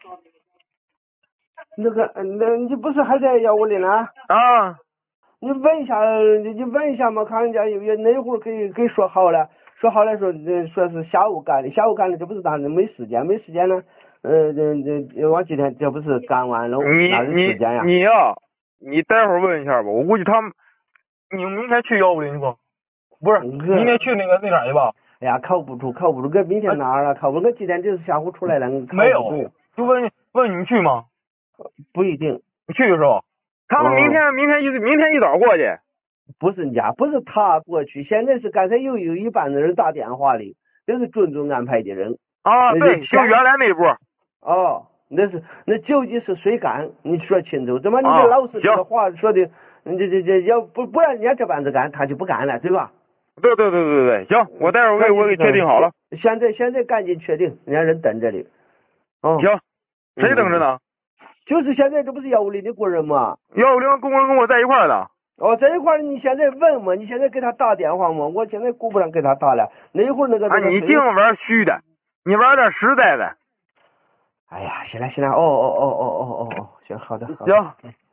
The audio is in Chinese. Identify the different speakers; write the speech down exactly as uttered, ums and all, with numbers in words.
Speaker 1: 那个，那你不是还在幺五零呢？
Speaker 2: 啊，
Speaker 1: 你问一下，你你问一下嘛，看人家有有那会儿给给说好了，说好了说呃说是下午干的，下午干的这不是当时没时间，没时间呢，呃这这我今天这不是干完了，哪有
Speaker 2: 你你
Speaker 1: 时间呀？
Speaker 2: 你呀，你待会儿问一下吧，我估计他们，你明天去幺五零去不？不是，明天去那个那哪儿去吧？
Speaker 1: 哎呀，靠不住，靠不住，我明天哪儿了？靠不住，我今天就是下午出来了，靠
Speaker 2: 没
Speaker 1: 不住。
Speaker 2: 有，就问问你们去吗？
Speaker 1: 不一定。
Speaker 2: 你去是吧？他们明天、
Speaker 1: 哦、
Speaker 2: 明天一明天一早过去。
Speaker 1: 不是人家，不是他过去，现在是刚才又有一班的人打电话的，这是准准安排的人。
Speaker 2: 啊，对，就
Speaker 1: 前
Speaker 2: 原来那波。
Speaker 1: 哦，那是那究竟是谁干？你说清楚，怎么你这
Speaker 2: 啊
Speaker 1: 老是这个
Speaker 2: 行
Speaker 1: 话说的，这这这要不不让人家这班子干，他就不干了，对吧？
Speaker 2: 对对对对对，行，我待会儿给我给确定好了。
Speaker 1: 现在现在赶紧确定，人家人等着的。哦，
Speaker 2: 行，谁等着呢？
Speaker 1: 就是现在这不是幺五零的工人吗？
Speaker 2: 幺五零工人跟我在一块儿的。
Speaker 1: 哦，这一块儿你现在问嘛，你现在给他打电话嘛，我现在顾不上给他打了。那一会儿那个那个。
Speaker 2: 啊，你净玩虚的，你玩点实在的。
Speaker 1: 哎呀，行了行了，哦哦哦哦哦哦哦，行，好的，好的
Speaker 2: 行。